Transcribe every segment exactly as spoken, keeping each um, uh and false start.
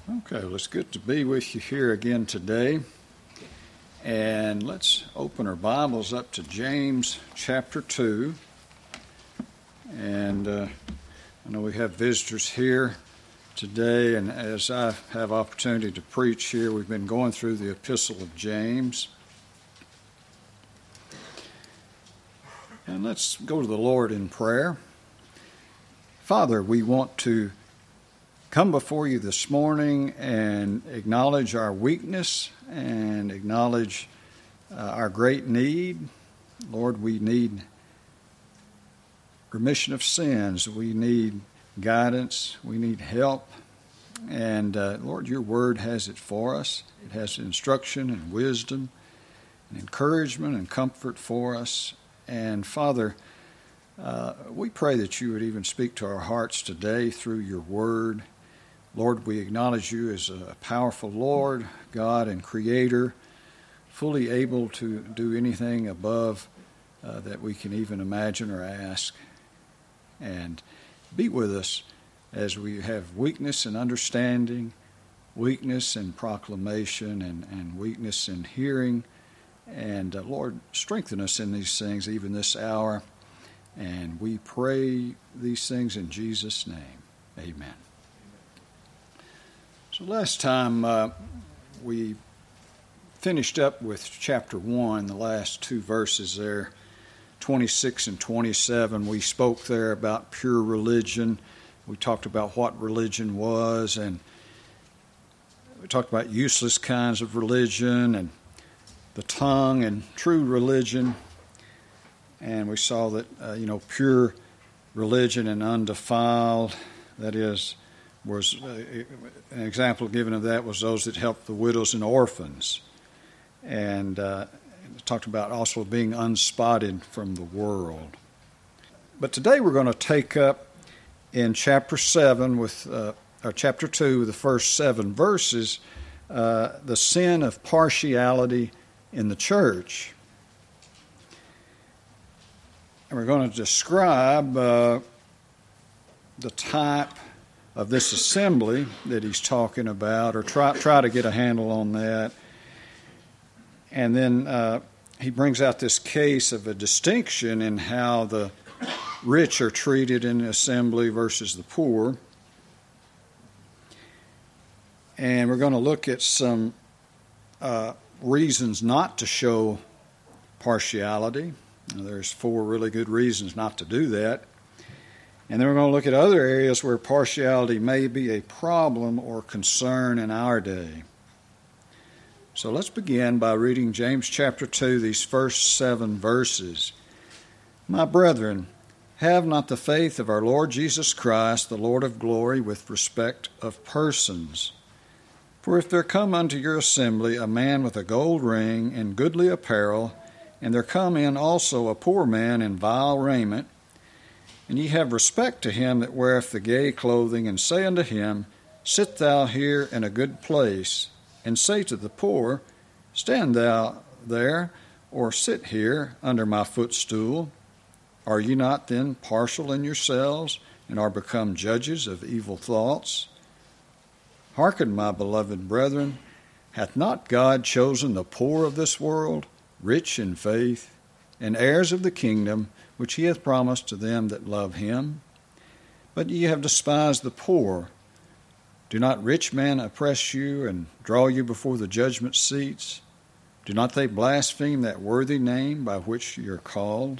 Okay, well, it's good to be with you here again today. And let's open our Bibles up to James chapter two. And uh, I know we have visitors here today, and as I have opportunity to preach here, we've been going through the Epistle of James. And let's go to the Lord in prayer. Father, we want to come before you this morning and acknowledge our weakness and acknowledge uh, our great need. Lord, we need remission of sins. We need guidance. We need help. And uh, Lord, your word has it for us. It has instruction and wisdom and encouragement and comfort for us. And Father, uh, we pray that you would even speak to our hearts today through your word. Lord, we acknowledge you as a powerful Lord, God and Creator, fully able to do anything above uh, that we can even imagine or ask. And be with us as we have weakness in understanding, weakness in proclamation, and, and weakness in hearing. And uh, Lord, strengthen us in these things even this hour. And we pray these things in Jesus' name. Amen. So last time uh, we finished up with chapter one, the last two verses there, twenty-six and twenty-seven. We spoke there about pure religion. We talked about what religion was, and we talked about useless kinds of religion and the tongue and true religion. And we saw that, uh, you know, pure religion and undefiled, that is, was uh, an example given of that was those that helped the widows and orphans, and uh, talked about also being unspotted from the world. But today we're going to take up in chapter seven with uh, or chapter two, the first seven verses, uh, the sin of partiality in the church, and we're going to describe uh, the type of this assembly that he's talking about, or try try to get a handle on that. And then uh, he brings out this case of a distinction in how the rich are treated in the assembly versus the poor. And we're going to look at some uh, reasons not to show partiality. Now, there's four really good reasons not to do that. And then we're going to look at other areas where partiality may be a problem or concern in our day. So let's begin by reading James chapter two, these first seven verses. My brethren, have not the faith of our Lord Jesus Christ, the Lord of glory, with respect of persons. For if there come unto your assembly a man with a gold ring and goodly apparel, and there come in also a poor man in vile raiment, and ye have respect to him that weareth the gay clothing, and say unto him, Sit thou here in a good place, and say to the poor, Stand thou there, or sit here under my footstool. Are ye not then partial in yourselves, and are become judges of evil thoughts? Hearken, my beloved brethren, hath not God chosen the poor of this world, rich in faith, and heirs of the kingdom, which he hath promised to them that love him? But ye have despised the poor. Do not rich men oppress you and draw you before the judgment seats? Do not they blaspheme that worthy name by which you are called?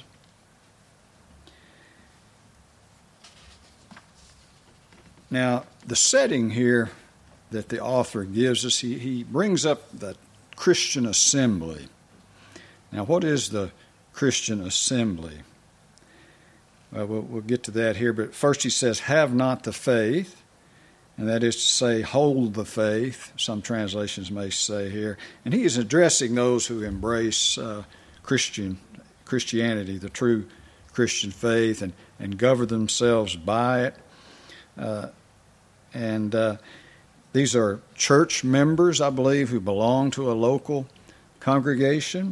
Now, the setting here that the author gives us, he, he brings up the Christian assembly. Now, what is the Christian assembly? Well, well, we'll get to that here, but first he says, have not the faith, and that is to say, hold the faith, some translations may say here. And he is addressing those who embrace uh, Christian Christianity, the true Christian faith, and, and govern themselves by it. Uh, and uh, these are church members, I believe, who belong to a local congregation.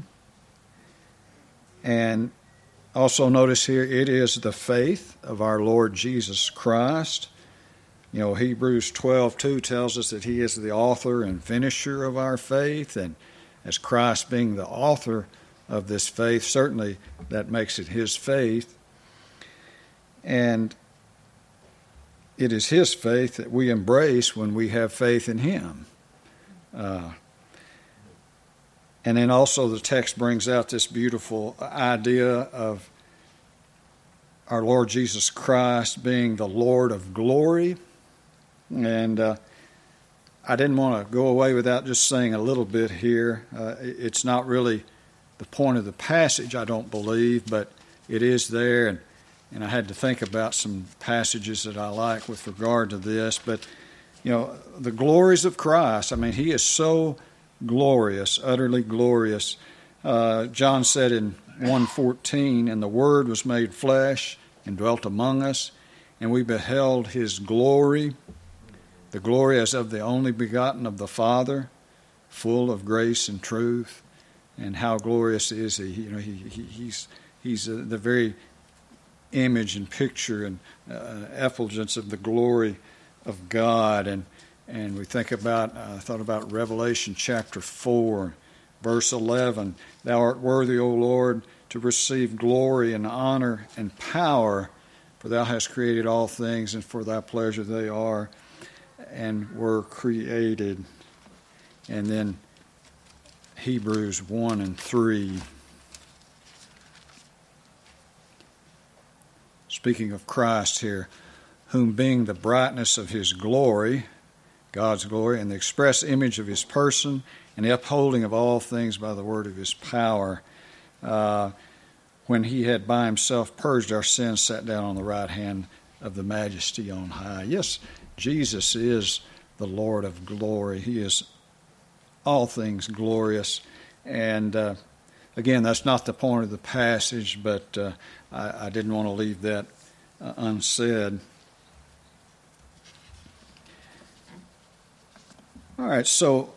And also notice here, it is the faith of our Lord Jesus Christ. You know, Hebrews twelve two tells us that he is the author and finisher of our faith, and as Christ being the author of this faith, certainly that makes it his faith. And it is his faith that we embrace when we have faith in him. Uh, and then also the text brings out this beautiful idea of our Lord Jesus Christ being the Lord of glory. And uh, I didn't want to go away without just saying a little bit here. Uh, it's not really the point of the passage, I don't believe, but it is there. And, and I had to think about some passages that I like with regard to this. But, you know, the glories of Christ, I mean, he is so glorious, utterly glorious. Uh, John said in one fourteen, and the Word was made flesh and dwelt among us, and we beheld his glory, the glory as of the only begotten of the Father, full of grace and truth. And how glorious is he? You know, he, he he's he's uh, the very image and picture and uh, effulgence of the glory of God. And and we think about, I uh, thought about Revelation chapter four, verse eleven. Thou art worthy, O Lord, to receive glory and honor and power, for thou hast created all things, and for thy pleasure they are and were created. And then Hebrews one and three. Speaking of Christ here, whom being the brightness of his glory, God's glory, and the express image of his person, and the upholding of all things by the word of his power, uh, when he had by himself purged our sins, sat down on the right hand of the majesty on high. Yes, Jesus is the Lord of glory. He is all things glorious. And uh, again, that's not the point of the passage, but uh, I, I didn't want to leave that uh, unsaid. All right, so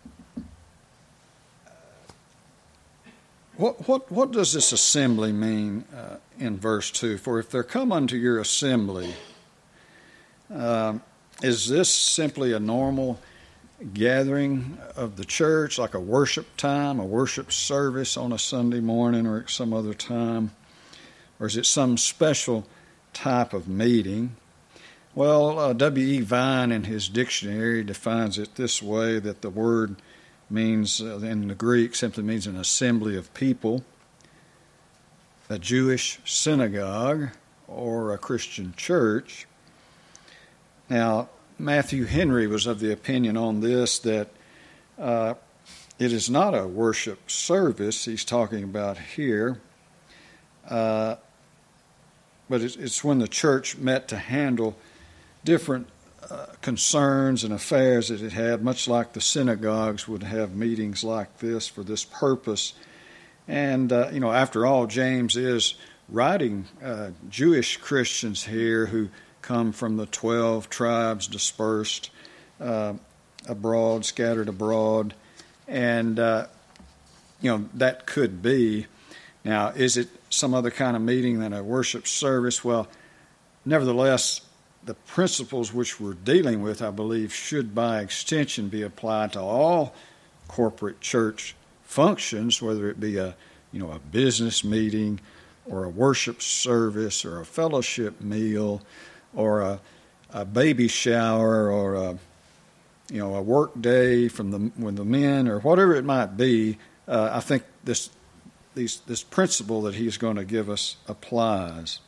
what what what does this assembly mean uh, in verse two? For if there come unto your assembly, uh, is this simply a normal gathering of the church, like a worship time, a worship service on a Sunday morning or at some other time? Or is it some special type of meeting? Well, uh, W E Vine in his dictionary defines it this way, that the word means, uh, in the Greek, simply means an assembly of people, a Jewish synagogue, or a Christian church. Now, Matthew Henry was of the opinion on this that uh, it is not a worship service he's talking about here, uh, but it's, it's when the church met to handle different uh, concerns and affairs that it had, much like the synagogues would have meetings like this for this purpose. And, uh, you know, after all, James is writing uh, Jewish Christians here who come from the twelve tribes dispersed uh, abroad, scattered abroad. And, uh, you know, that could be. Now, is it some other kind of meeting than a worship service? Well, nevertheless, the principles which we're dealing with, I believe, should by extension be applied to all corporate church functions, whether it be a, you know, a business meeting or a worship service or a fellowship meal or a, a baby shower or a, you know, a work day from the when the men or whatever it might be. Uh, I think this these this principle that he's going to give us applies.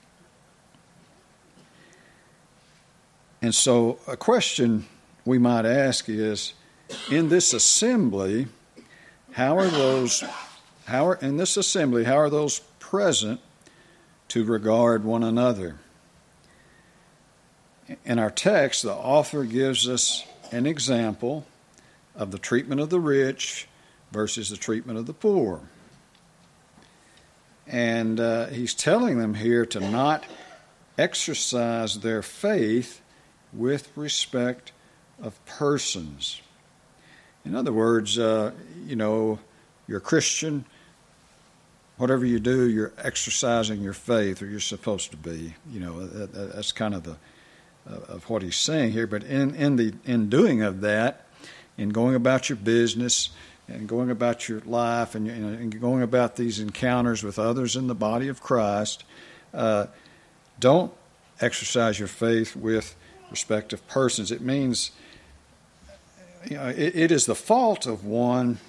And so a question we might ask is, in this assembly, how are those, how are, in this assembly, how are those present to regard one another? In our text, the author gives us an example of the treatment of the rich versus the treatment of the poor. And uh, he's telling them here to not exercise their faith with respect of persons. In other words, uh, you know, you're a Christian, whatever you do, you're exercising your faith, or you're supposed to be. You know, that, that's kind of the of what he's saying here. But in, in the in doing of that, in going about your business and going about your life and, and going about these encounters with others in the body of Christ, uh, don't exercise your faith with respect of persons. It means, you know, it, it is the fault of one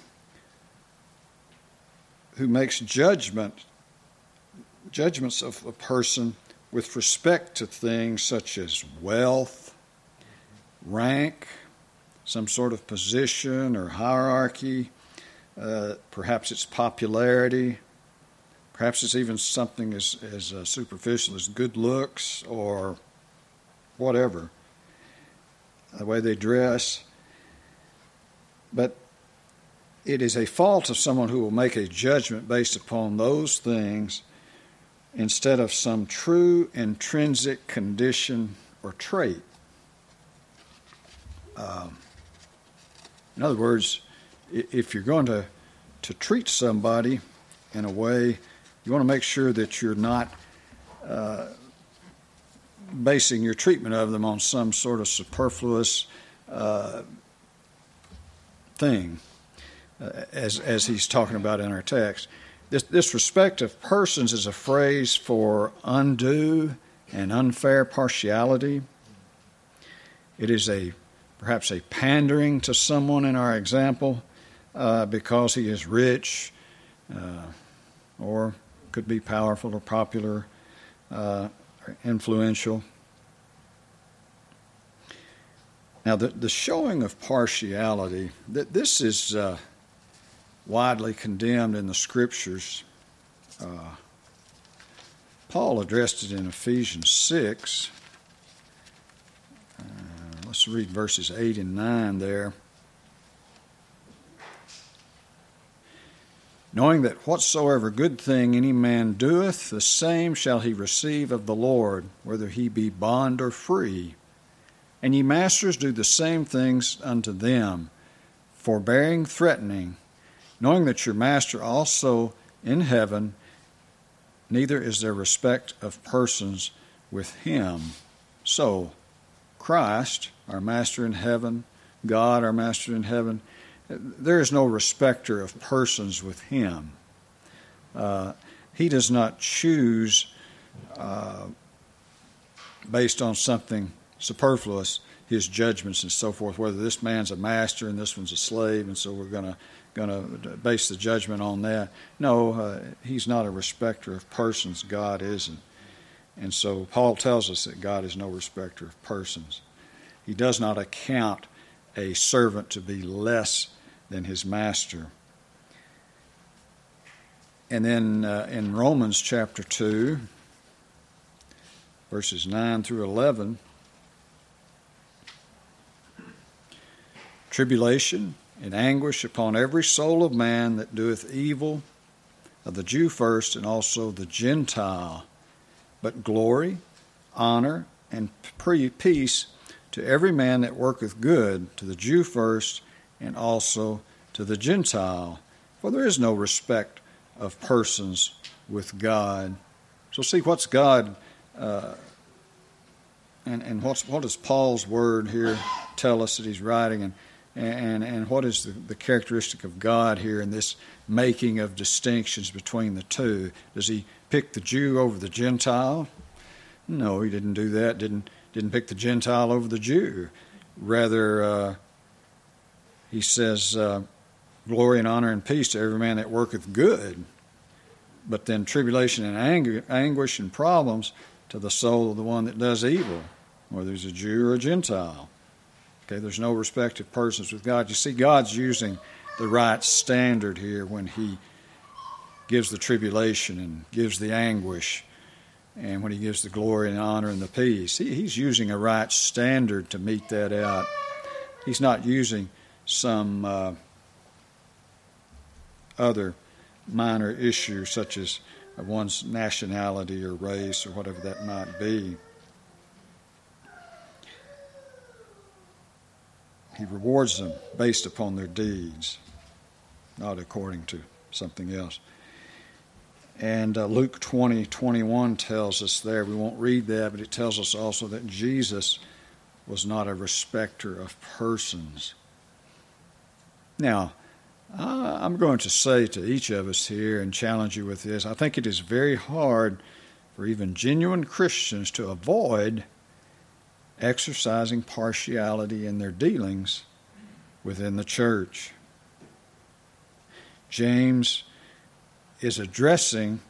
who makes judgment, judgments of a person with respect to things such as wealth, rank, some sort of position or hierarchy, uh, perhaps it's popularity, perhaps it's even something as, as uh, superficial as good looks or whatever, the way they dress. But it is a fault of someone who will make a judgment based upon those things instead of some true intrinsic condition or trait. Um, in other words, if you're going to, to treat somebody in a way, you want to make sure that you're not uh, basing your treatment of them on some sort of superfluous uh, thing, uh, as as he's talking about in our text. This, this respect of persons is a phrase for undue and unfair partiality. It is a perhaps a pandering to someone in our example uh, because he is rich uh, or could be powerful or popular uh, or influential. Now, the, the showing of partiality, that this is uh, widely condemned in the Scriptures. Uh, Paul addressed it in Ephesians six. Uh, let's read verses eight and nine there. Knowing that whatsoever good thing any man doeth, the same shall he receive of the Lord, whether he be bond or free. And ye masters do the same things unto them, forbearing, threatening, knowing that your master also in heaven, neither is there respect of persons with him. So, Christ, our master in heaven, God, our master in heaven, there is no respecter of persons with him. Uh, he does not choose uh, based on something superfluous his judgments and so forth, whether this man's a master and this one's a slave, and so we're going to going to base the judgment on that. No, uh, he's not a respecter of persons. God isn't. And so Paul tells us that God is no respecter of persons. He does not account a servant to be less than his master. And then uh, in Romans chapter two, verses nine through eleven, tribulation and anguish upon every soul of man that doeth evil, of the Jew first and also the Gentile, but glory, honor, and peace to every man that worketh good, to the Jew first and also to the Gentile. For there is no respect of persons with God. So see, what's God, uh, and, and what's, what does Paul's word here tell us that he's writing, and And, and what is the, the characteristic of God here in this making of distinctions between the two? Does he pick the Jew over the Gentile? No, he didn't do that. Didn't didn't pick the Gentile over the Jew. Rather, uh, he says, uh, glory and honor and peace to every man that worketh good. But then tribulation and angu- anguish and problems to the soul of the one that does evil, whether he's a Jew or a Gentile. Okay, there's no respect of persons with God. You see, God's using the right standard here when he gives the tribulation and gives the anguish, and when he gives the glory and honor and the peace. He, he's using a right standard to meet that out. He's not using some uh, other minor issue such as one's nationality or race or whatever that might be. He rewards them based upon their deeds, not according to something else. And uh, Luke twenty twenty-one tells us there, we won't read that, but it tells us also that Jesus was not a respecter of persons. Now, uh, I'm going to say to each of us here and challenge you with this, I think it is very hard for even genuine Christians to avoid exercising partiality in their dealings within the church. James is addressing,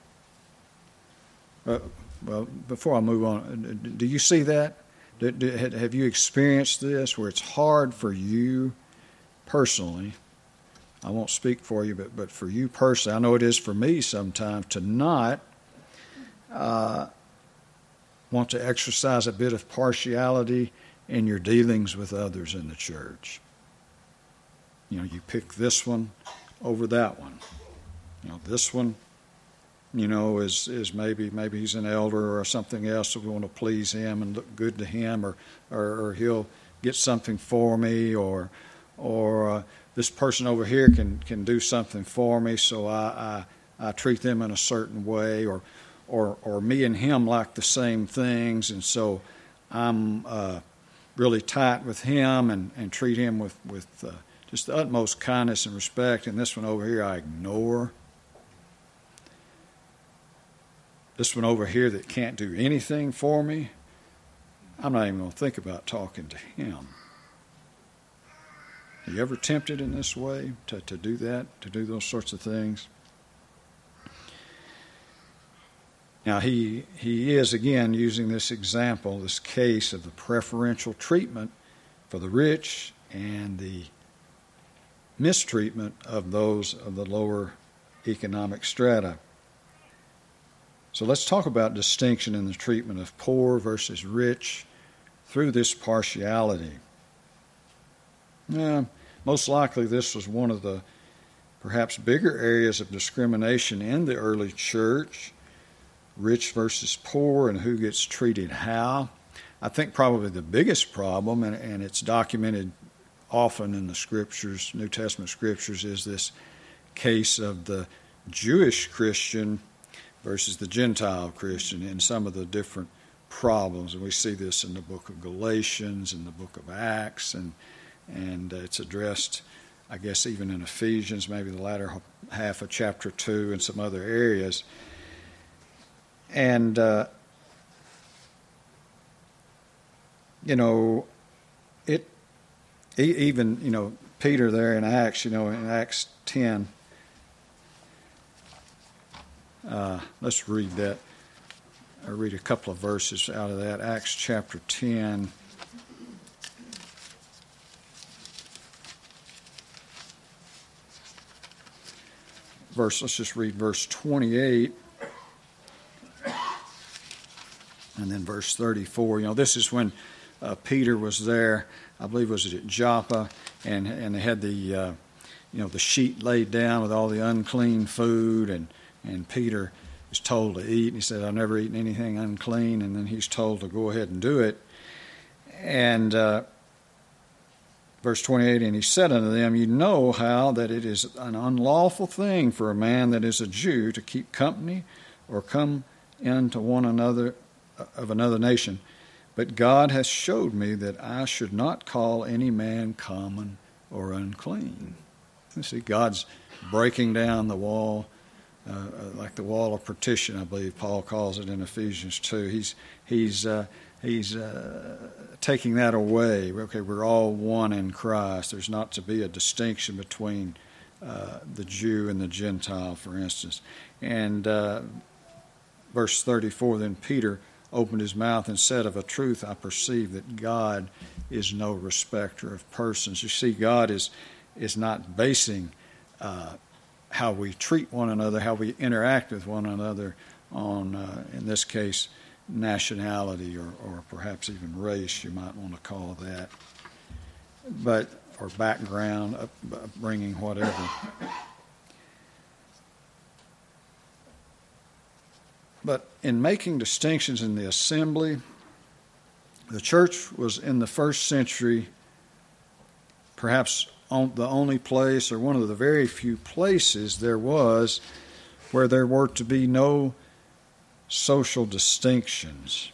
uh, well, before I move on, do you see that? Do, do, have you experienced this where it's hard for you personally? I won't speak for you, but, but for you personally, I know it is for me sometimes to not uh, want to exercise a bit of partiality in your dealings with others in the church. You know, you pick this one over that one. You know, this one, you know, is is maybe maybe he's an elder or something else, so we want to please him and look good to him, or or, or he'll get something for me, or or uh, this person over here can, can do something for me, so I, I I treat them in a certain way, or or or me and him like the same things, and so I'm uh, really tight with him and, and treat him with with uh, just the utmost kindness and respect, and this one over here I ignore. This one over here that can't do anything for me, I'm not even going to think about talking to him. Are you ever tempted in this way to, to do that, to do those sorts of things? Now, he, he is, again, using this example, this case of the preferential treatment for the rich and the mistreatment of those of the lower economic strata. So let's talk about distinction in the treatment of poor versus rich through this partiality. Yeah, most likely this was one of the perhaps bigger areas of discrimination in the early church, rich versus poor and who gets treated how. I think probably the biggest problem, and, and it's documented often in the scriptures, New Testament scriptures, is this case of the Jewish Christian versus the Gentile Christian and some of the different problems. And we see this in the book of Galatians and the book of Acts, and and uh, it's addressed, I guess, even in Ephesians, maybe the latter half of chapter two and some other areas. And, uh, you know, it even, you know, Peter there in Acts, you know, in Acts ten, Uh, let's read that. I'll read a couple of verses out of that. Acts chapter ten. Verse, let's just read verse twenty-eight. And then verse thirty-four. You know, this is when uh, Peter was there, I believe was it at Joppa, and and they had the, uh, you know, the sheet laid down with all the unclean food, and And Peter is told to eat. And he said, I've never eaten anything unclean. And then he's told to go ahead and do it. And uh, verse twenty-eight, and he said unto them, you know how that it is an unlawful thing for a man that is a Jew to keep company or come into one another of another nation. But God has showed me that I should not call any man common or unclean. You see, God's breaking down the wall. Uh, like the wall of partition, I believe Paul calls it in Ephesians two. He's he's uh, he's uh, taking that away. Okay, we're all one in Christ. There's not to be a distinction between uh, the Jew and the Gentile, for instance. And uh, verse thirty-four, then Peter opened his mouth and said, of a truth I perceive that God is no respecter of persons. You see, God is is not basing Uh, how we treat one another, how we interact with one another on, uh, in this case, nationality or, or perhaps even race, you might want to call that, but or background, upbringing, whatever. But in making distinctions in the assembly, the church was in the first century perhaps on the only place, or one of the very few places there was where there were to be no social distinctions.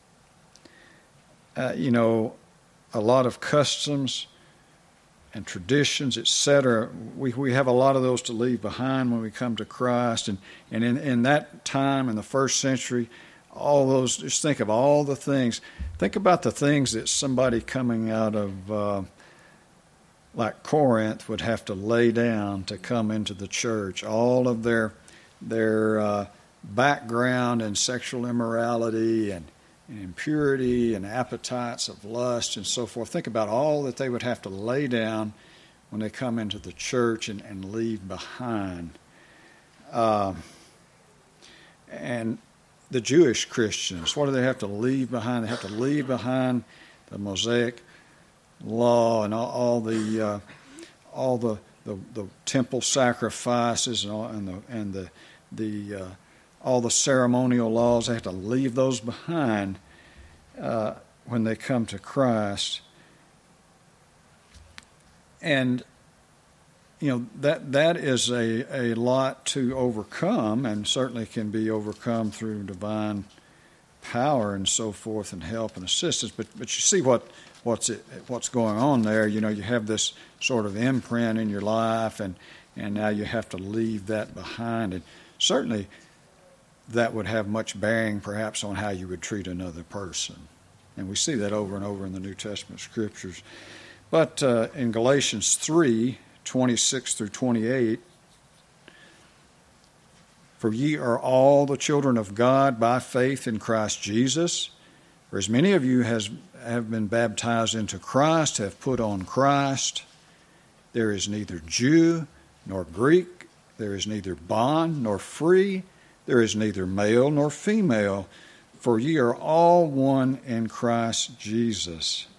Uh, you know, a lot of customs and traditions, et cetera. We we have a lot of those to leave behind when we come to Christ. And, and in, in that time, in the first century, all those, just think of all the things. Think about the things that somebody coming out of, uh, like Corinth, would have to lay down to come into the church. All of their, their uh, background and sexual immorality and and impurity and appetites of lust and so forth. Think about all that they would have to lay down when they come into the church and, and leave behind. Uh, and the Jewish Christians, what do they have to leave behind? They have to leave behind the Mosaic law and all, all the uh, all the, the the temple sacrifices and all, and the and the the uh, all the ceremonial laws. They have to leave those behind uh, when they come to Christ. And, you know, that that is a, a lot to overcome, and certainly can be overcome through divine power and so forth, and help and assistance. But but you see what what's it, what's going on there. You know, you have this sort of imprint in your life, and, and now you have to leave that behind. And certainly that would have much bearing perhaps on how you would treat another person. And we see that over and over in the New Testament Scriptures. But uh, in Galatians three, twenty-six through twenty-eight, "For ye are all the children of God by faith in Christ Jesus. For as many of you has, have been baptized into Christ, have put on Christ. There is neither Jew nor Greek, there is neither bond nor free, there is neither male nor female, for ye are all one in Christ Jesus."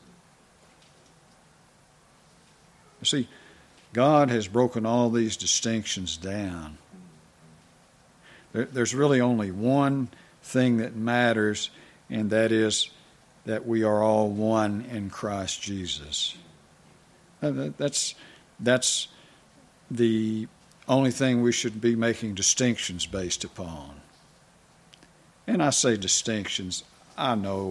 You see, God has broken all these distinctions down. There, there's really only one thing that matters, and that is that we are all one in Christ Jesus. That's, that's the only thing we should be making distinctions based upon. And I say distinctions, I know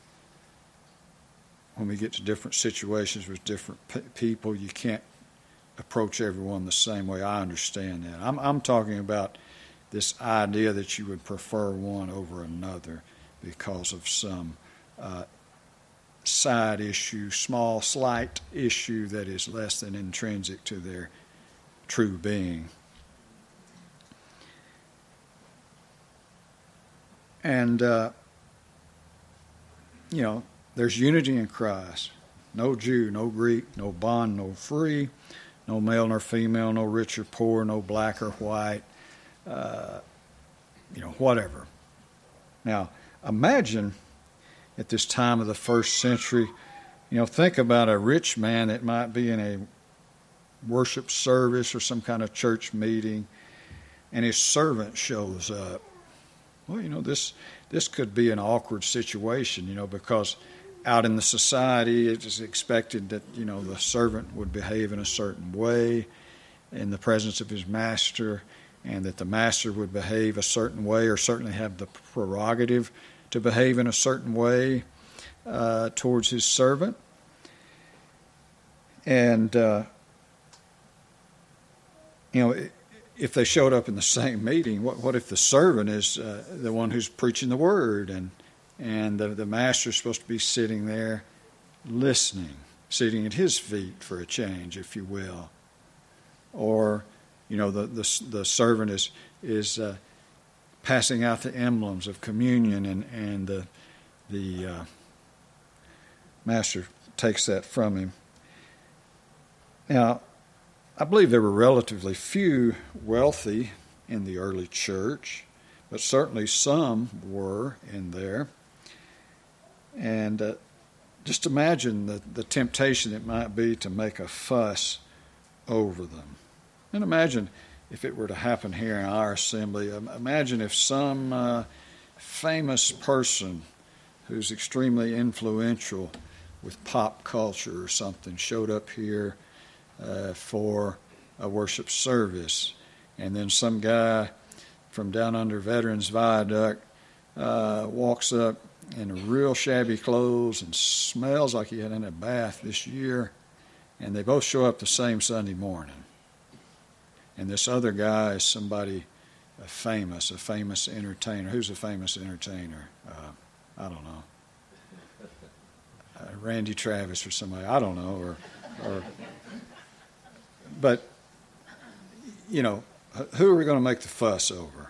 when we get to different situations with different p- people, you can't approach everyone the same way. I understand that. I'm, I'm talking about this idea that you would prefer one over another because of some uh, side issue, small, slight issue that is less than intrinsic to their true being. And, uh, you know, there's unity in Christ. No Jew, no Greek, no bond, no free, no male nor female, no rich or poor, no black or white, uh, you know, whatever. Now, imagine at this time of the first century, you know, think about a rich man that might be in a worship service or some kind of church meeting, and his servant shows up. Well, you know, this this could be an awkward situation, you know, because out in the society it is expected that, you know, the servant would behave in a certain way in the presence of his master, and that the master would behave a certain way, or certainly have the prerogative to behave in a certain way uh, towards his servant. And, uh, you know, if they showed up in the same meeting, what, what if the servant is uh, the one who's preaching the word, and and the, the master's supposed to be sitting there listening, sitting at his feet for a change, if you will. Or, you know, the the, the servant is is uh, passing out the emblems of communion, and and the the uh, master takes that from him. Now, I believe there were relatively few wealthy in the early church, but certainly some were in there. And uh, just imagine the, the temptation it might be to make a fuss over them. And imagine if it were to happen here in our assembly. Imagine if some uh, famous person who's extremely influential with pop culture or something showed up here uh, for a worship service, and then some guy from down under Veterans Viaduct uh, walks up in real shabby clothes and smells like he had in a bath this year, and they both show up the same Sunday morning. And this other guy is somebody a famous, a famous entertainer. Who's a famous entertainer? Uh, I don't know. Uh, Randy Travis or somebody. I don't know. Or, or, but you know, who are we going to make the fuss over?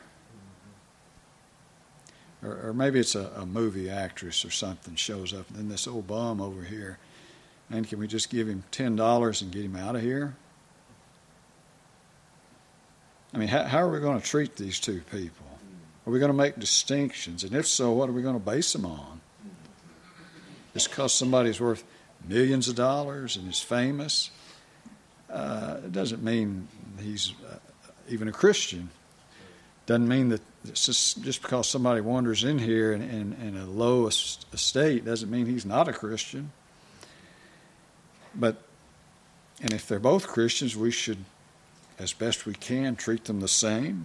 Or, or maybe it's a, a movie actress or something shows up, and then this old bum over here. And can we just give him ten dollars and get him out of here? I mean, how, how are we going to treat these two people? Are we going to make distinctions? And if so, what are we going to base them on? Just because somebody's worth millions of dollars and is famous, uh, it doesn't mean he's uh, even a Christian. Doesn't mean that it's just, just because somebody wanders in here in, in, in a low estate doesn't mean he's not a Christian. But, and if they're both Christians, we should, as best we can, treat them the same.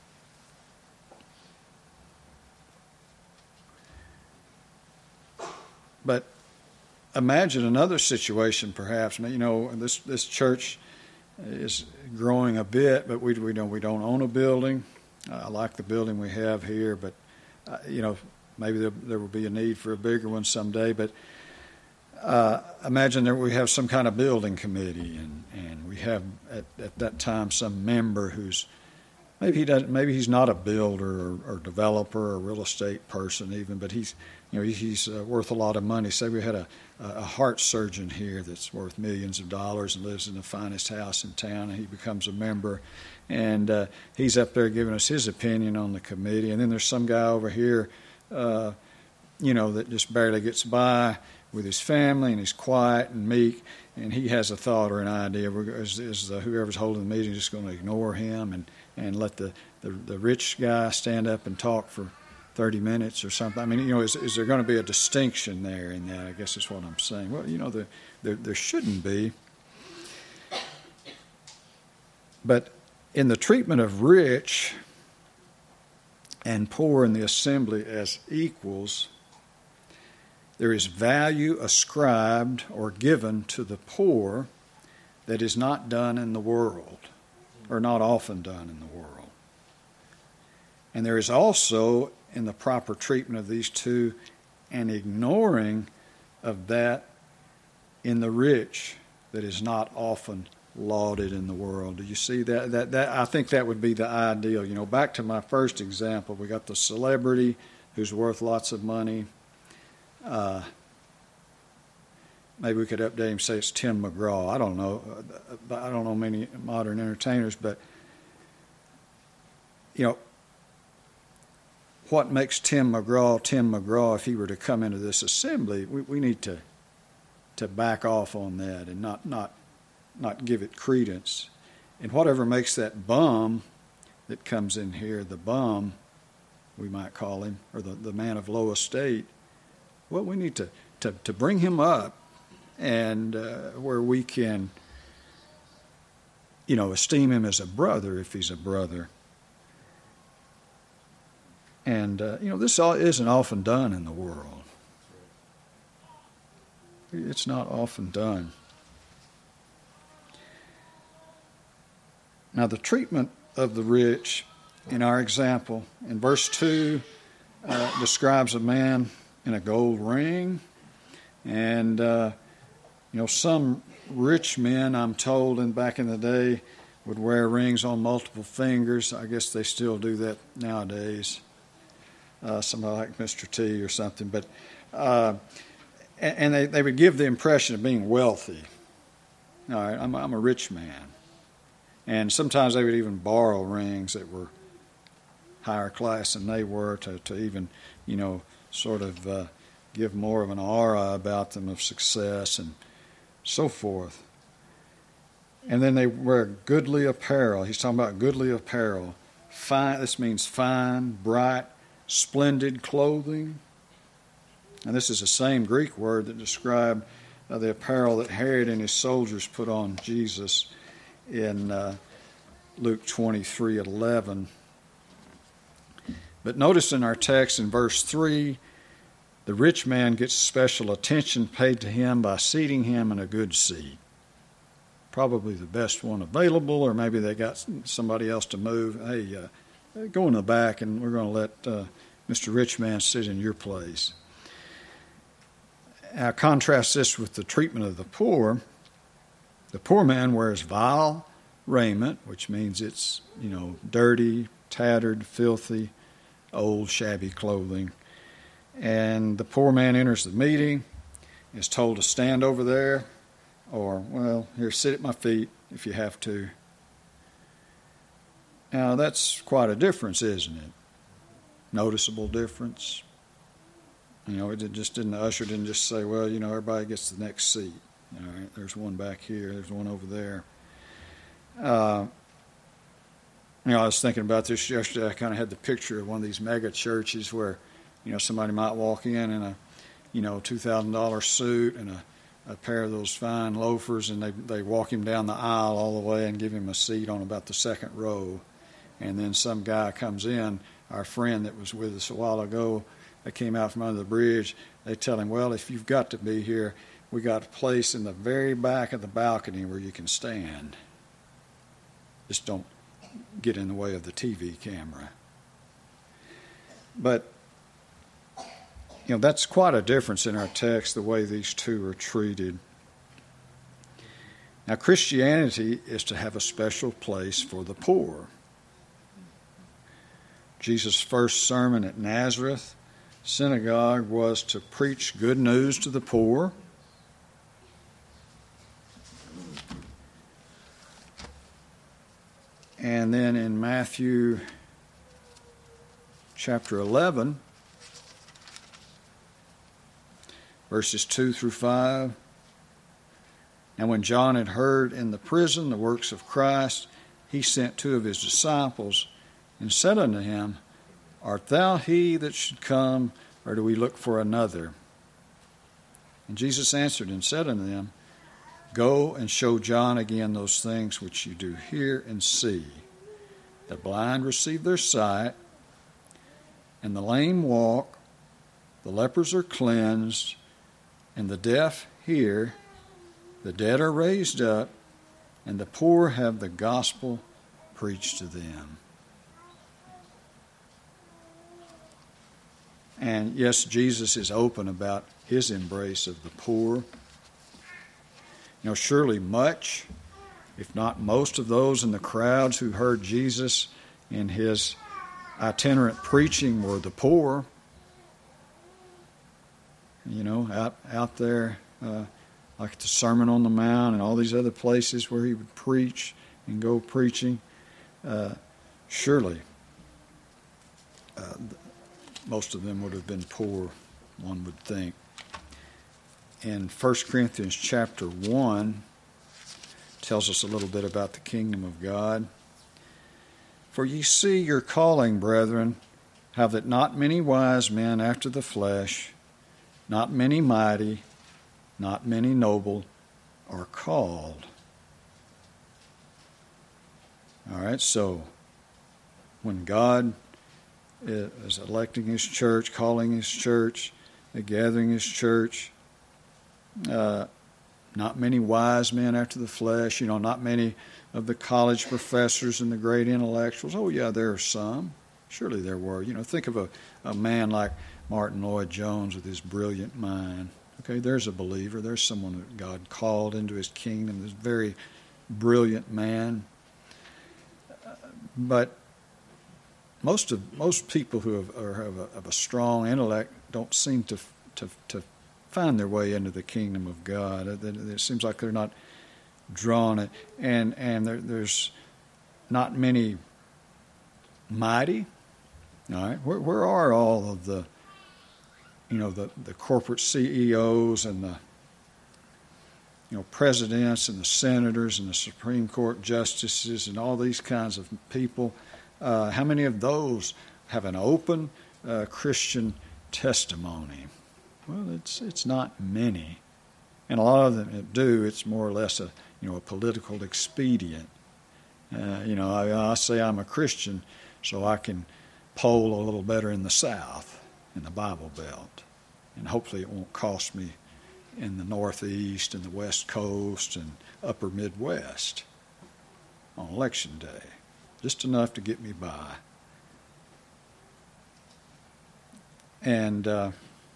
But imagine another situation, perhaps. You know, this this church is growing a bit, but we we don't we don't own a building. I like the building we have here, but uh, you know, maybe there, there will be a need for a bigger one someday. But uh, imagine that we have some kind of building committee, and, and we have at, at that time some member who's maybe he doesn't maybe he's not a builder or, or developer or real estate person even, but he's you know he's uh, worth a lot of money. Say we had a a heart surgeon here that's worth millions of dollars and lives in the finest house in town, and he becomes a member. And uh, he's up there giving us his opinion on the committee. And then there's some guy over here, uh, you know, that just barely gets by with his family, and he's quiet and meek, and he has a thought or an idea. Is, is uh, whoever's holding the meeting just going to ignore him and, and let the, the, the rich guy stand up and talk for thirty minutes or something? I mean, you know, is, is there going to be a distinction there in that? I guess is what I'm saying. Well, you know, the, there, there shouldn't be. But in the treatment of rich and poor in the assembly as equals, there is value ascribed or given to the poor that is not done in the world, or not often done in the world. And there is also, in the proper treatment of these two, an ignoring of that in the rich that is not often lauded in the world. Do you see that? That that I think that would be the ideal. You know, back to my first example, we got the celebrity who's worth lots of money. Uh, maybe we could update him, say it's Tim McGraw. I don't know. I don't know many modern entertainers, but you know, what makes Tim McGraw Tim McGraw? If he were to come into this assembly, we, we need to to back off on that and not not. not give it credence. And whatever makes that bum that comes in here, the bum, we might call him, or the, the man of low estate, well, we need to, to, to bring him up and uh, where we can, you know, esteem him as a brother if he's a brother. And, uh, you know, this all isn't often done in the world. It's not often done. Now, the treatment of the rich in our example, in verse two, uh, describes a man in a gold ring. And, uh, you know, some rich men, I'm told, and back in the day, would wear rings on multiple fingers. I guess they still do that nowadays. Uh, somebody like Mister T or something. But, uh, and, and they, they would give the impression of being wealthy. All right, I'm, I'm a rich man. And sometimes they would even borrow rings that were higher class than they were to, to even, you know, sort of uh, give more of an aura about them of success and so forth. And then they wear goodly apparel. He's talking about goodly apparel. Fine. This means fine, bright, splendid clothing. And this is the same Greek word that described uh, the apparel that Herod and his soldiers put on Jesus in uh, Luke twenty-three at eleven. But notice in our text in verse three, the rich man gets special attention paid to him by seating him in a good seat. Probably the best one available, or maybe they got somebody else to move. Hey, uh, go in the back and we're going to let uh, Mister Rich Man sit in your place. Now contrast this with the treatment of the poor. The poor man wears vile raiment, which means it's, you know, dirty, tattered, filthy, old, shabby clothing. And the poor man enters the meeting, is told to stand over there, or, well, here, sit at my feet if you have to. Now, that's quite a difference, isn't it? Noticeable difference. You know, it just didn't, the usher didn't just say, well, you know, everybody gets the next seat. All right, there's one back here, there's one over there. Uh, you know, I was thinking about this yesterday. I kind of had the picture of one of these mega churches where, you know, somebody might walk in in a, you know, two thousand dollars suit and a, a pair of those fine loafers, and they they walk him down the aisle all the way and give him a seat on about the second row. And then some guy comes in, our friend that was with us a while ago, that came out from under the bridge. They tell him, well, if you've got to be here, we got a place in the very back of the balcony where you can stand. Just don't get in the way of the T V camera. But, you know, that's quite a difference in our text, the way these two are treated. Now, Christianity is to have a special place for the poor. Jesus' first sermon at Nazareth synagogue was to preach good news to the poor. And then in Matthew chapter eleven, verses two through five, and when John had heard in the prison the works of Christ, he sent two of his disciples and said unto him, Art thou he that should come, or do we look for another? And Jesus answered and said unto them, Go and show John again those things which you do hear and see. The blind receive their sight, and the lame walk, the lepers are cleansed, and the deaf hear, the dead are raised up, and the poor have the gospel preached to them. And yes, Jesus is open about his embrace of the poor. You know, surely much, if not most of those in the crowds who heard Jesus in his itinerant preaching were the poor. You know, out out there, uh, like the Sermon on the Mount and all these other places where he would preach and go preaching. Uh, surely, uh, most of them would have been poor, one would think. In First Corinthians chapter one, tells us a little bit about the kingdom of God. For ye see your calling, brethren, how that not many wise men after the flesh, not many mighty, not many noble, are called. All right, so when God is electing his church, calling his church, gathering his church, uh, not many wise men after the flesh, you know, not many of the college professors and the great intellectuals. Oh, yeah, there are some. Surely there were. You know, think of a, a man like Martin Lloyd-Jones with his brilliant mind. Okay, there's a believer. There's someone that God called into his kingdom, this very brilliant man. But most of most people who have, are, have, a, have a strong intellect don't seem to to to find their way into the kingdom of God. It, it seems like they're not drawn it, and and there, there's not many mighty. All right, where, where are all of the, you know, the, the corporate C E Os and the, you know, presidents and the senators and the Supreme Court justices and all these kinds of people? Uh, how many of those have an open uh, Christian testimony? Well, it's it's not many, and a lot of them that do. It's more or less a you know a political expedient. Uh, you know, I, I say I'm a Christian, so I can poll a little better in the South, in the Bible Belt. And hopefully it won't cost me in the Northeast and the West Coast and upper Midwest on Election Day. Just enough to get me by. And, uh,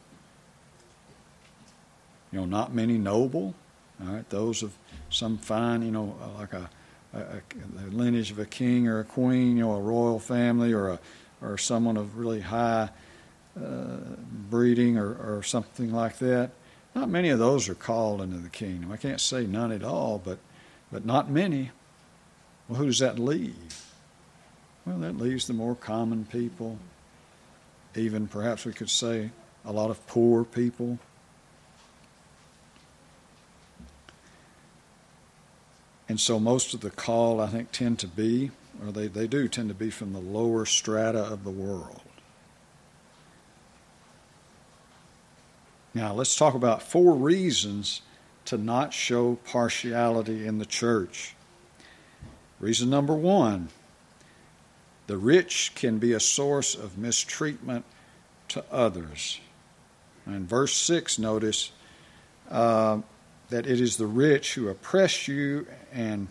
you know, not many noble, all right, those of some fine, you know, like a, a, a lineage of a king or a queen, you know, a royal family or a or someone of really high uh, breeding or, or something like that. Not many of those are called into the kingdom. I can't say none at all, but but not many. Well, who does that leave? Well, that leaves the more common people. Even perhaps we could say a lot of poor people. And so most of the call, I think, tend to be, or they, they do tend to be from the lower strata of the world. Now, let's talk about four reasons to not show partiality in the church. Reason number one, the rich can be a source of mistreatment to others. In verse six, notice uh, that it is the rich who oppress you and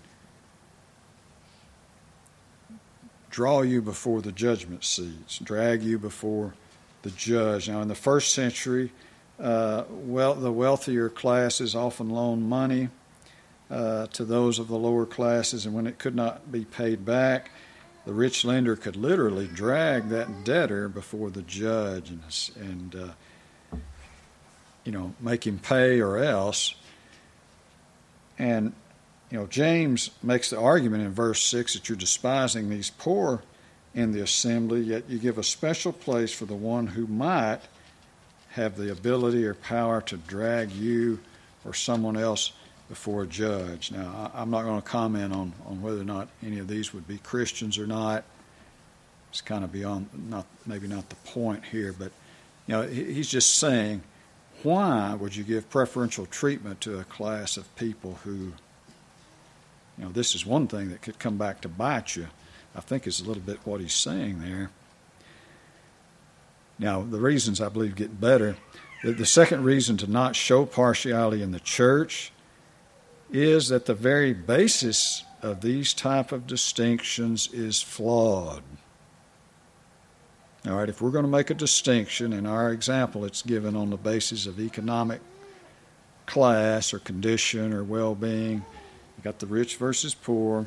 draw you before the judgment seats, drag you before the judge. Now, in the first century, uh, well, the wealthier classes often loaned money uh, to those of the lower classes, and when it could not be paid back, the rich lender could literally drag that debtor before the judge and, and uh, you know, make him pay or else. And, you know, James makes the argument in verse six that you're despising these poor in the assembly, yet you give a special place for the one who might have the ability or power to drag you or someone else before a judge. Now, I'm not going to comment on, on whether or not any of these would be Christians or not. It's kind of beyond, not maybe not the point here, but, you know, he's just saying, why would you give preferential treatment to a class of people who, you know, this is one thing that could come back to bite you, I think is a little bit what he's saying there. Now, the reasons, I believe, get better. The, the second reason to not show partiality in the church is that the very basis of these type of distinctions is flawed. All right, if we're going to make a distinction, in our example, it's given on the basis of economic class or condition or well-being. You got the rich versus poor.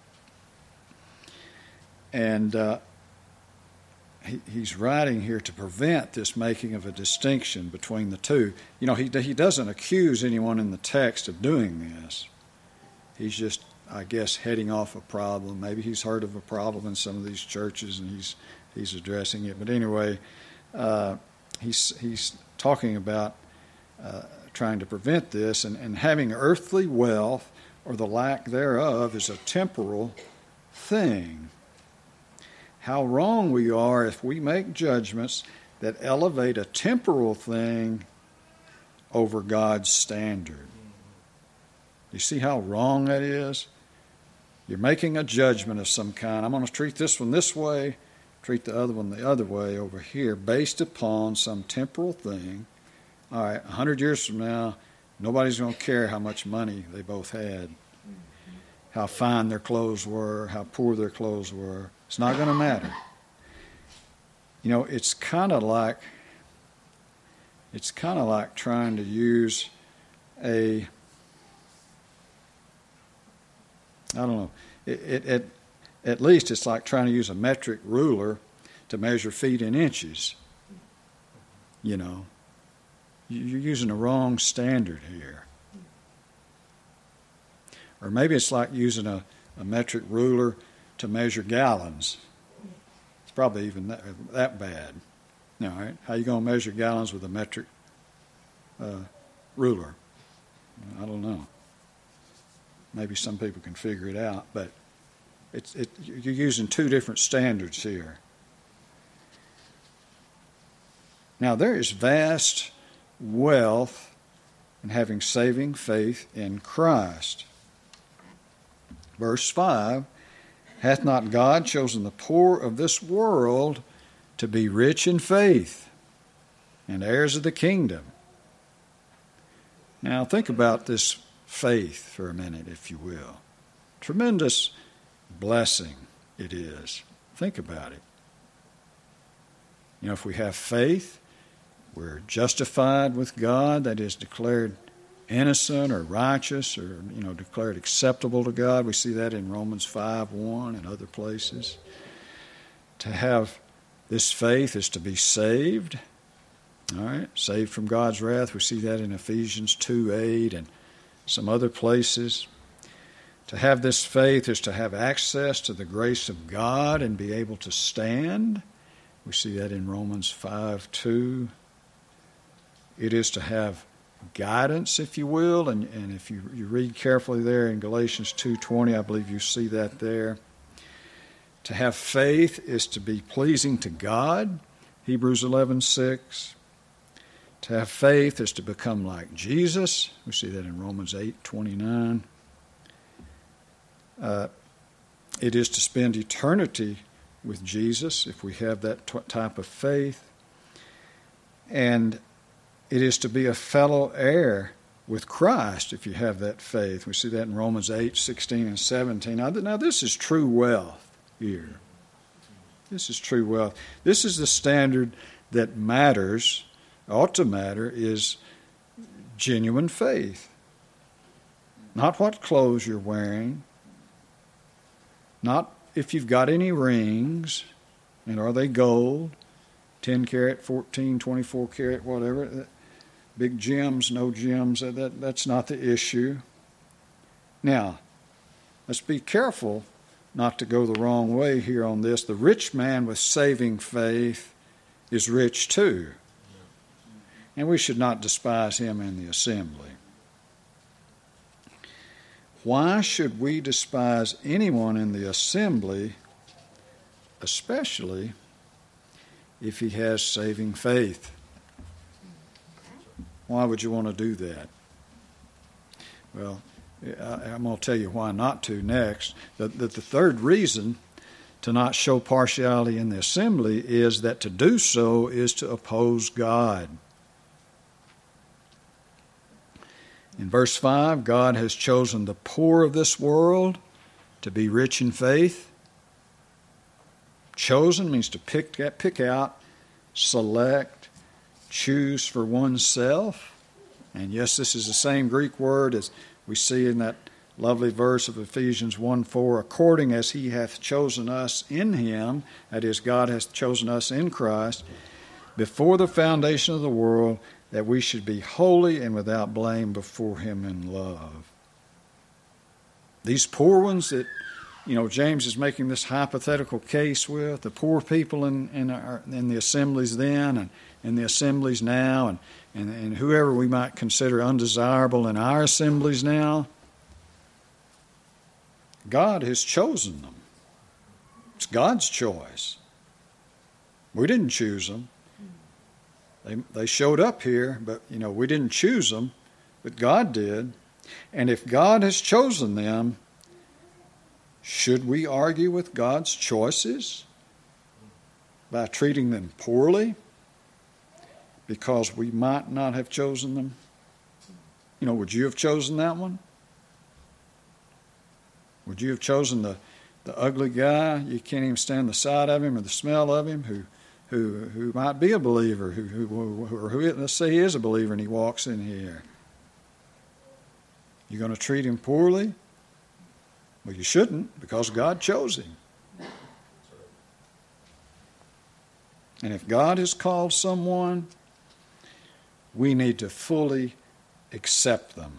And uh, he, he's writing here to prevent this making of a distinction between the two. You know, he, he doesn't accuse anyone in the text of doing this. He's just, I guess, heading off a problem. Maybe he's heard of a problem in some of these churches and he's he's addressing it. But anyway, uh, he's he's talking about uh, trying to prevent this, and, and having earthly wealth or the lack thereof is a temporal thing. How wrong we are if we make judgments that elevate a temporal thing over God's standard. You see how wrong that is? You're making a judgment of some kind. I'm going to treat this one this way, treat the other one the other way over here, based upon some temporal thing. All right, a hundred years from now, nobody's going to care how much money they both had, how fine their clothes were, how poor their clothes were. It's not going to matter. You know, it's kind of like it's kind of like trying to use a I don't know. It, it, it, at least it's like trying to use a metric ruler to measure feet in inches. You know, you're using the wrong standard here. Or maybe it's like using a, a metric ruler to measure gallons. It's probably even that, that bad. All right, how are you going to measure gallons with a metric uh, ruler? I don't know. Maybe some people can figure it out, but it's it, you're using two different standards here. Now, there is vast wealth in having saving faith in Christ. Verse five, hath not God chosen the poor of this world to be rich in faith and heirs of the kingdom. Now think about this faith for a minute, if you will. Tremendous blessing it is. Think about it. You know, if we have faith, we're justified with God, that is, declared innocent or righteous or, you know, declared acceptable to God. We see that in Romans five one and other places. To have this faith is to be saved. All right, saved from God's wrath. We see that in Ephesians two eight and some other places. To have this faith is to have access to the grace of God and be able to stand. We see that in Romans five two. It is to have guidance, if you will, and, and if you, you read carefully there in Galatians two twenty, I believe you see that there. To have faith is to be pleasing to God, Hebrews eleven six. To have faith is to become like Jesus. We see that in Romans eight twenty-nine. Uh, it is to spend eternity with Jesus if we have that t- type of faith. And it is to be a fellow heir with Christ if you have that faith. We see that in Romans eight sixteen and seventeen. Now, now this is true wealth here. This is true wealth. This is the standard that matters, ought to matter, is genuine faith. Not what clothes you're wearing, not if you've got any rings, and are they gold, ten carat, fourteen, twenty-four carat, whatever, big gems, no gems, that, that's not the issue. Now, let's be careful not to go the wrong way here on this. The rich man with saving faith is rich too. And we should not despise him in the assembly. Why should we despise anyone in the assembly, especially if he has saving faith? Why would you want to do that? Well, I'm going to tell you why not to next. That the, the third reason to not show partiality in the assembly is that to do so is to oppose God. In verse five, God has chosen the poor of this world to be rich in faith. Chosen means to pick, pick out, select, choose for oneself. And yes, this is the same Greek word as we see in that lovely verse of Ephesians one four, according as he hath chosen us in him, that is, God hath chosen us in Christ, before the foundation of the world, that we should be holy and without blame before him in love. These poor ones that, you know, James is making this hypothetical case with, the poor people in in, our, in the assemblies then and in the assemblies now, and, and, and whoever we might consider undesirable in our assemblies now, God has chosen them. It's God's choice. We didn't choose them. They they showed up here, but, you know, we didn't choose them, but God did. And if God has chosen them, should we argue with God's choices by treating them poorly because we might not have chosen them? You know, would you have chosen that one? Would you have chosen the, the ugly guy? You can't even stand the sight of him or the smell of him, who who who might be a believer, who who or who let's say he is a believer and he walks in here. You're going to treat him poorly? Well, you shouldn't, because God chose him. And if God has called someone, we need to fully accept them,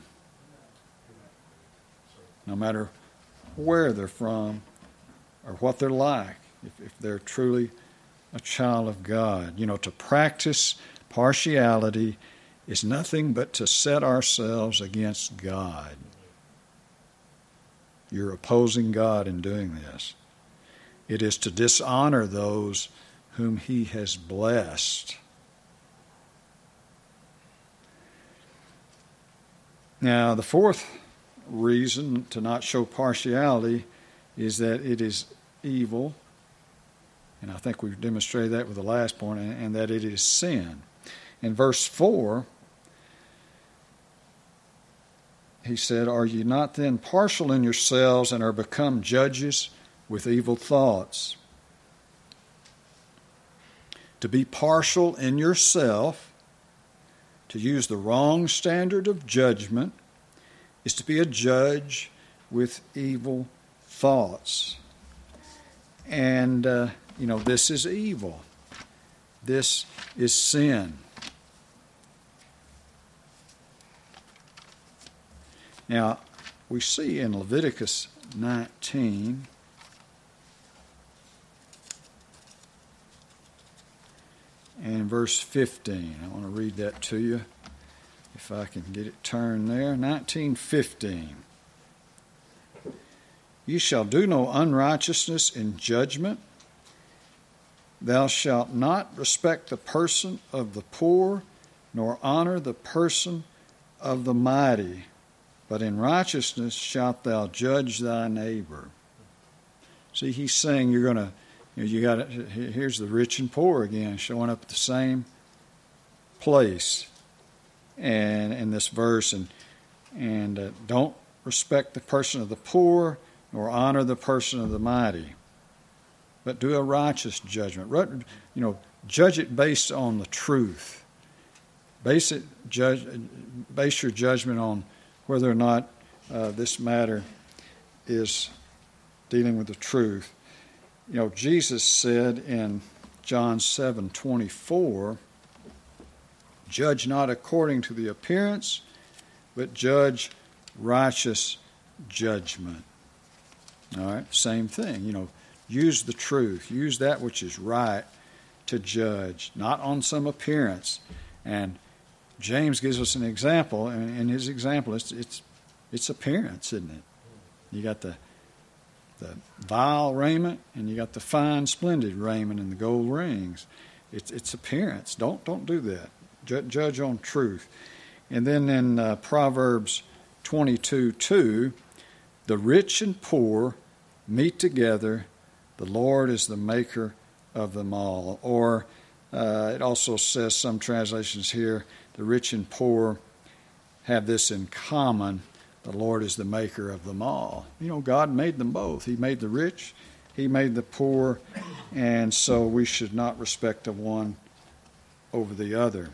no matter where they're from or what they're like, if, if they're truly a child of God. You know, to practice partiality is nothing but to set ourselves against God. You're opposing God in doing this. It is to dishonor those whom he has blessed. Now, the fourth reason to not show partiality is that it is evil And I think we've demonstrated that with the last point, and, and that it is sin. In verse four, he said, "Are ye not then partial in yourselves and are become judges with evil thoughts?" To be partial in yourself, to use the wrong standard of judgment, is to be a judge with evil thoughts. And, uh, you know, this is evil. This is sin. Now, we see in Leviticus nineteen, and verse fifteen. I want to read that to you, if I can get it turned there. nineteen fifteen. "You shall do no unrighteousness in judgment. Thou shalt not respect the person of the poor, nor honor the person of the mighty. But in righteousness shalt thou judge thy neighbor." See, he's saying you're going to, you know, you got to, here's the rich and poor again, showing up at the same place, and in this verse, and and uh, don't respect the person of the poor, nor honor the person of the mighty, but do a righteous judgment. You know, judge it based on the truth. Base it, judge, base your judgment on whether or not uh, this matter is dealing with the truth. You know, Jesus said in John seven twenty-four, "Judge not according to the appearance, but judge righteous judgment." All right, same thing. You know, use the truth. Use that which is right to judge, not on some appearance. And James gives us an example, and in his example, it's it's it's appearance, isn't it? You got the the vile raiment, and you got the fine, splendid raiment and the gold rings. It's it's appearance. Don't don't do that. Ju- judge on truth. And then in uh, Proverbs twenty-two two, "The rich and poor meet together. The Lord is the maker of them all." Or uh, it also says, some translations here, the rich and poor have this in common: the Lord is the maker of them all. You know, God made them both. He made the rich, He made the poor, and so we should not respect the one over the other.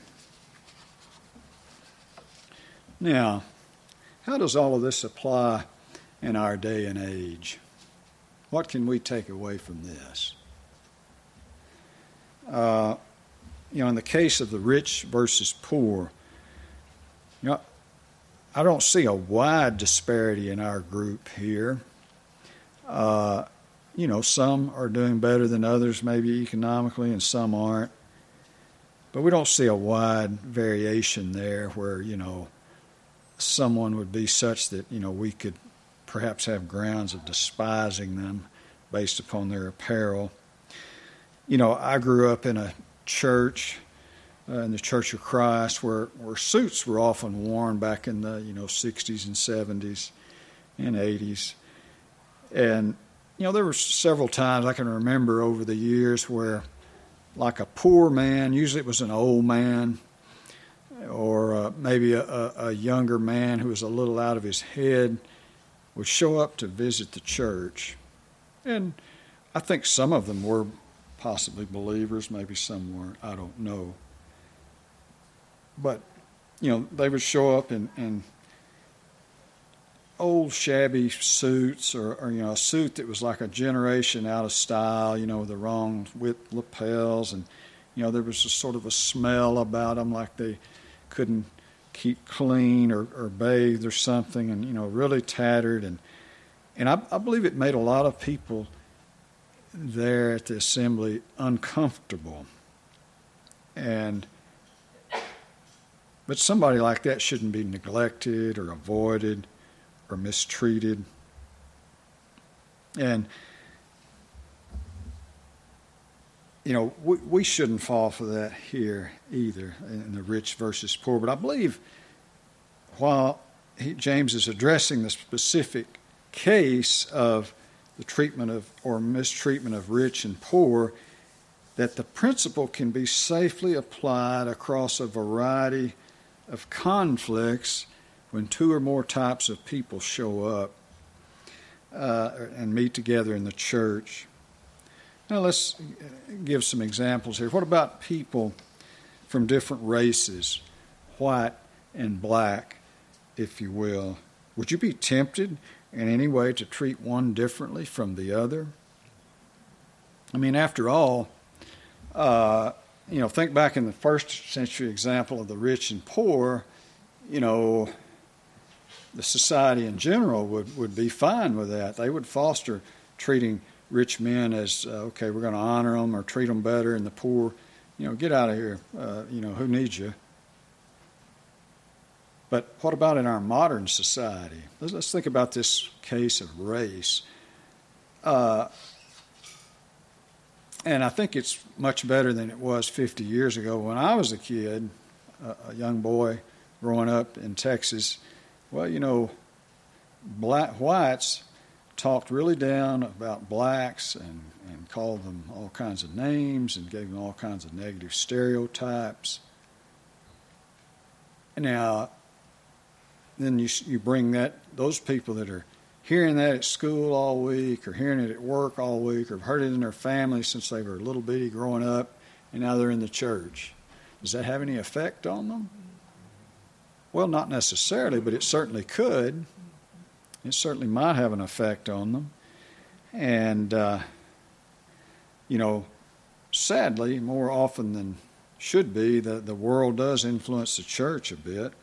Now, how does all of this apply in our day and age? What can we take away from this? Uh, you know, in the case of the rich versus poor, you know, I don't see a wide disparity in our group here. Uh, you know, some are doing better than others, maybe economically, and some aren't. But we don't see a wide variation there where, you know, someone would be such that, you know, we could perhaps have grounds of despising them based upon their apparel. You know, I grew up in a church, uh, in the Church of Christ, where, where suits were often worn back in the, you know, sixties and seventies and eighties. And, you know, there were several times I can remember over the years where, like, a poor man, usually it was an old man, or uh, maybe a, a, a younger man who was a little out of his head, would show up to visit the church. And I think some of them were possibly believers, maybe some weren't, I don't know. But, you know, they would show up in, in old shabby suits, or, or, you know, a suit that was like a generation out of style, you know, with the wrong width lapels. And, you know, there was a sort of a smell about them, like they couldn't keep clean or, or bathed or something, and, you know, really tattered. And and I, I believe it made a lot of people there at the assembly uncomfortable. And but somebody like that shouldn't be neglected or avoided or mistreated. And you know, we, we shouldn't fall for that here either, in the rich versus poor. But I believe while he, James is addressing the specific case of the treatment of or mistreatment of rich and poor, that the principle can be safely applied across a variety of conflicts when two or more types of people show up uh, and meet together in the church. Now let's give some examples here. What about people from different races, white and black, if you will? Would you be tempted in any way to treat one differently from the other? I mean, after all, uh, you know, think back in the first century example of the rich and poor, you know, the society in general would, would be fine with that. They would foster treating rich men as, uh, okay, we're going to honor them or treat them better, and the poor, you know, get out of here. Uh, you know, who needs you? But what about in our modern society? Let's, let's think about this case of race. Uh, and I think it's much better than it was fifty years ago. When I was a kid, a, a young boy growing up in Texas, well, you know, black whites talked really down about blacks and, and called them all kinds of names and gave them all kinds of negative stereotypes. Now, then you you bring that those people that are hearing that at school all week or hearing it at work all week or have heard it in their family since they were little bitty growing up, and now they're in the church. Does that have any effect on them? Well, not necessarily, but it certainly could. It certainly might have an effect on them. And, uh, you know, sadly, more often than should be, the, the world does influence the church a bit.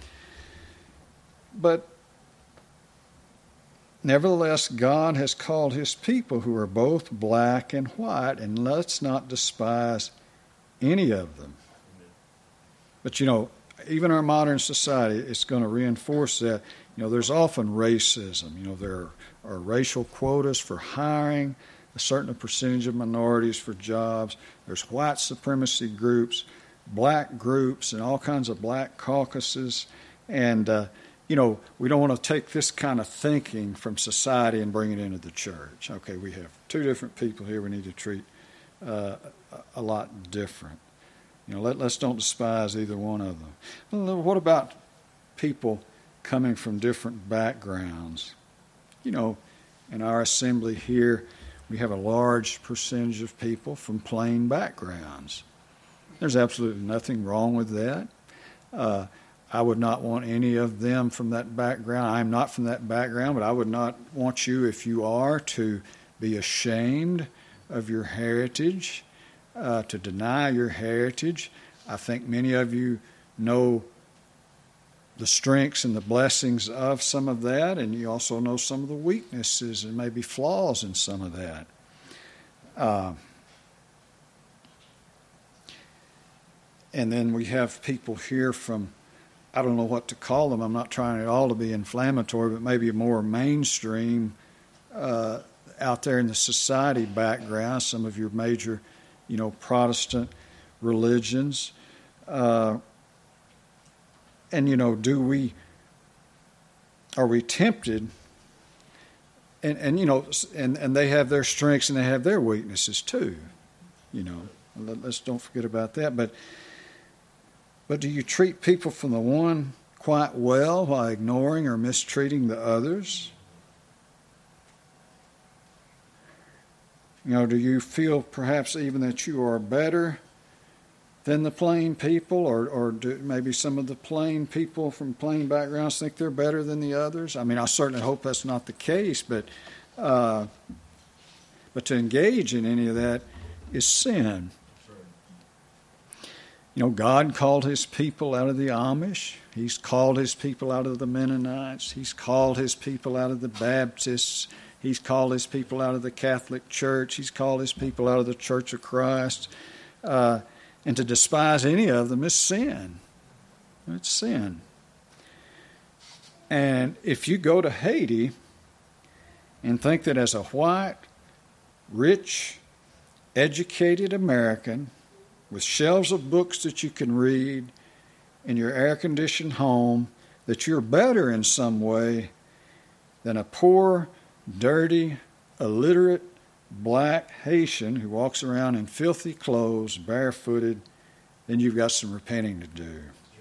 But nevertheless, God has called his people who are both black and white, and let's not despise any of them. But, you know, even our modern society is going to reinforce that. You know, there's often racism. You know, there are racial quotas for hiring a certain percentage of minorities for jobs. There's white supremacy groups, black groups, and all kinds of black caucuses. And, uh, you know, we don't want to take this kind of thinking from society and bring it into the church. Okay, we have two different people here we need to treat uh, a lot different. You know, let, let's don't despise either one of them. Well, what about people coming from different backgrounds? You know, in our assembly here, we have a large percentage of people from plain backgrounds. There's absolutely nothing wrong with that. Uh, I would not want any of them from that background. I'm not from that background, but I would not want you, if you are, to be ashamed of your heritage, uh, to deny your heritage. I think many of you know the strengths and the blessings of some of that, and you also know some of the weaknesses and maybe flaws in some of that. Uh, and then we have people here from, I don't know what to call them. I'm not trying at all to be inflammatory, but maybe a more mainstream uh, out there in the society background, some of your major, you know, Protestant religions. Uh, and, you know, do we, are we tempted? And, and you know, and, and they have their strengths and they have their weaknesses too, you know. Let's don't forget about that. But But do you treat people from the one quite well while ignoring or mistreating the others? You know, do you feel perhaps even that you are better than the plain people, or, or do maybe some of the plain people from plain backgrounds think they're better than the others? I mean, I certainly hope that's not the case, but uh, but to engage in any of that is sin. You know, God called his people out of the Amish. He's called his people out of the Mennonites. He's called his people out of the Baptists. He's called his people out of the Catholic Church. He's called his people out of the Church of Christ. Uh, and to despise any of them is sin. It's sin. And if you go to Haiti and think that as a white, rich, educated American with shelves of books that you can read in your air-conditioned home, that you're better in some way than a poor, dirty, illiterate black Haitian who walks around in filthy clothes, barefooted, then you've got some repenting to do.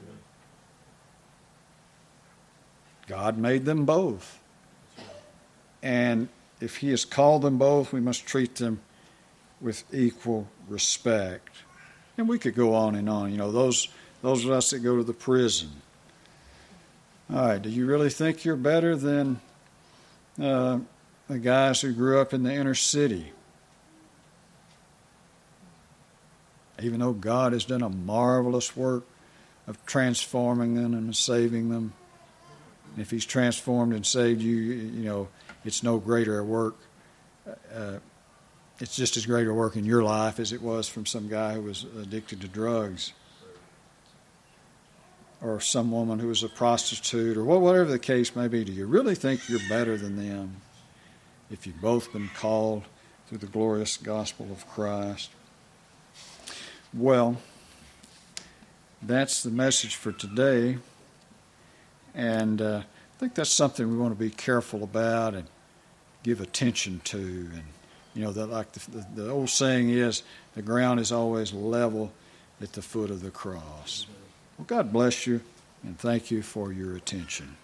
God made them both. And if he has called them both, we must treat them with equal respect. And we could go on and on. You know, those those of us that go to the prison. All right, do you really think you're better than uh, the guys who grew up in the inner city? Even though God has done a marvelous work of transforming them and saving them. If he's transformed and saved you, you know, it's no greater work. Uh, it's just as great a work in your life as it was from some guy who was addicted to drugs. Or some woman who was a prostitute, or whatever the case may be. Do you really think you're better than them if you've both been called through the glorious gospel of Christ? Well, that's the message for today. And uh, I think that's something we want to be careful about and give attention to. And, you know, that like the, the, the old saying is, the ground is always level at the foot of the cross. Well, God bless you, and thank you for your attention.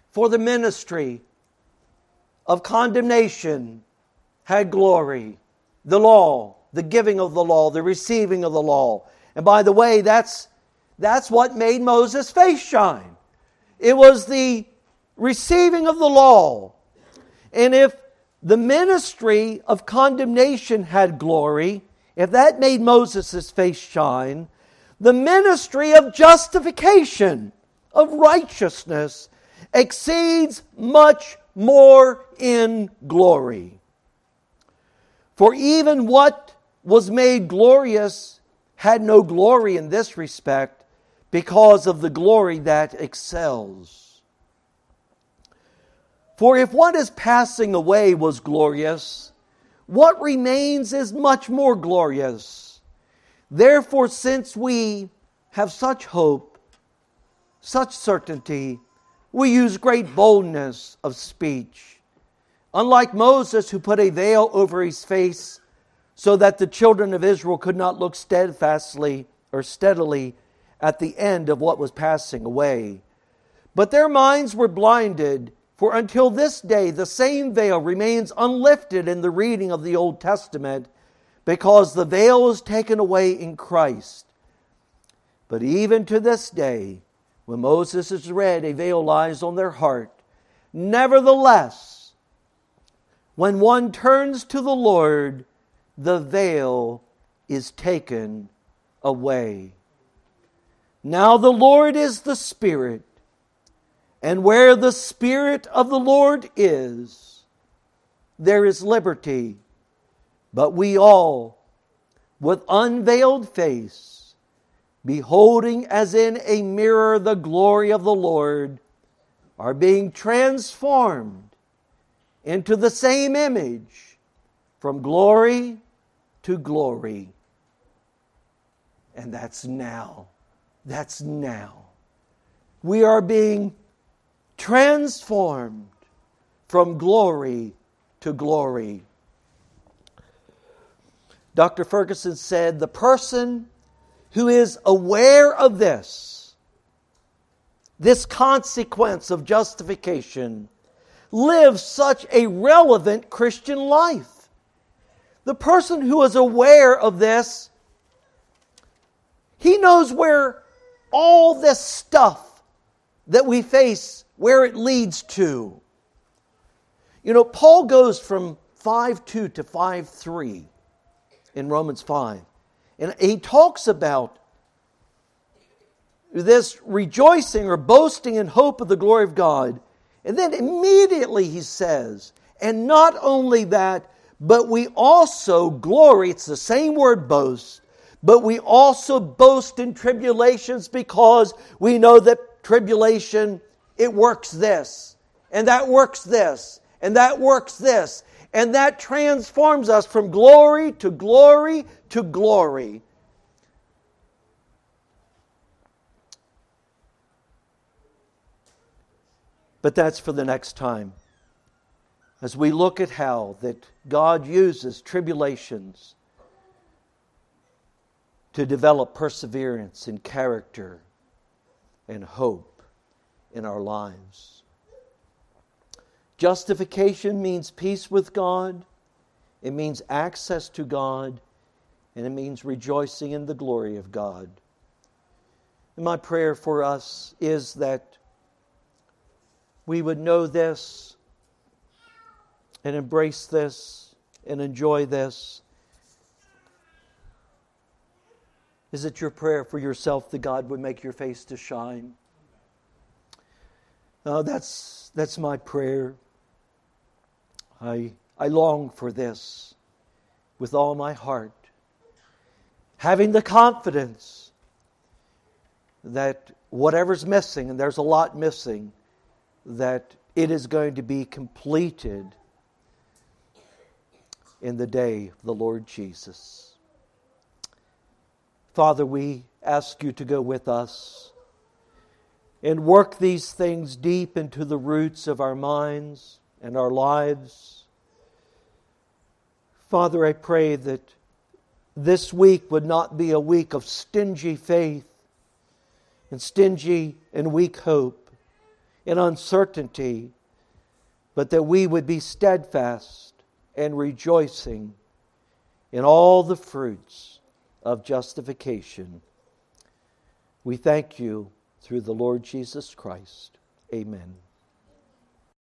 For the ministry of condemnation had glory. The law, the giving of the law, the receiving of the law. And by the way, that's, that's what made Moses' face shine. It was the receiving of the law. And if the ministry of condemnation had glory, if that made Moses' face shine, the ministry of justification, of righteousness, exceeds much more in glory. For even what was made glorious had no glory in this respect, because of the glory that excels. For if what is passing away was glorious, what remains is much more glorious. Therefore, since we have such hope, such certainty, we use great boldness of speech. Unlike Moses, who put a veil over his face so that the children of Israel could not look steadfastly or steadily at the end of what was passing away. But their minds were blinded, for until this day the same veil remains unlifted in the reading of the Old Testament, because the veil is taken away in Christ. But even to this day, when Moses is read, a veil lies on their heart. Nevertheless, when one turns to the Lord, the veil is taken away. Now the Lord is the Spirit, and where the Spirit of the Lord is, there is liberty. But we all, with unveiled face, beholding as in a mirror the glory of the Lord, are being transformed into the same image from glory to glory. And that's now. That's now. We are being transformed from glory to glory. Doctor Ferguson said, the person who is aware of this, this consequence of justification, lives such a relevant Christian life. The person who is aware of this, he knows where all this stuff that we face, where it leads to. You know, Paul goes from five two to five three in Romans five. And he talks about this rejoicing or boasting in hope of the glory of God. And then immediately he says, and not only that, but we also glory, it's the same word boast, but we also boast in tribulations, because we know that tribulation, it works this, and that works this, and that works this, and that transforms us from glory to glory to glory. But that's for the next time. As we look at how that God uses tribulations to develop perseverance and character and hope in our lives. Justification means peace with God. It means access to God. And it means rejoicing in the glory of God. And my prayer for us is that we would know this and embrace this and enjoy this. Is it your prayer for yourself that God would make your face to shine? Uh, that's that's my prayer. I I long for this with all my heart. Having the confidence that whatever's missing, and there's a lot missing, that it is going to be completed in the day of the Lord Jesus. Father, we ask you to go with us and work these things deep into the roots of our minds and our lives. Father, I pray that this week would not be a week of stingy faith and stingy and weak hope. in uncertainty, but that we would be steadfast and rejoicing in all the fruits of justification. We thank you through the Lord Jesus Christ. Amen.